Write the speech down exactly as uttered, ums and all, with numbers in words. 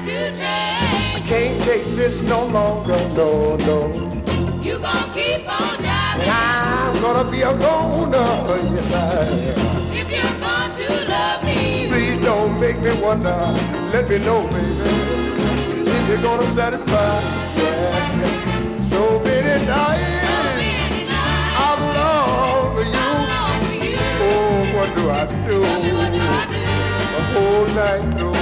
to change. I can't take this no longer, no, no. You gon' keep on driving. And I'm gonna be a goner, yes I am. If you're going to love me, please don't make me wonder. Let me know, baby, if you're gonna satisfy. Yeah. So many nights. Oh, what do I do? Tell me what do I do? The whole night through.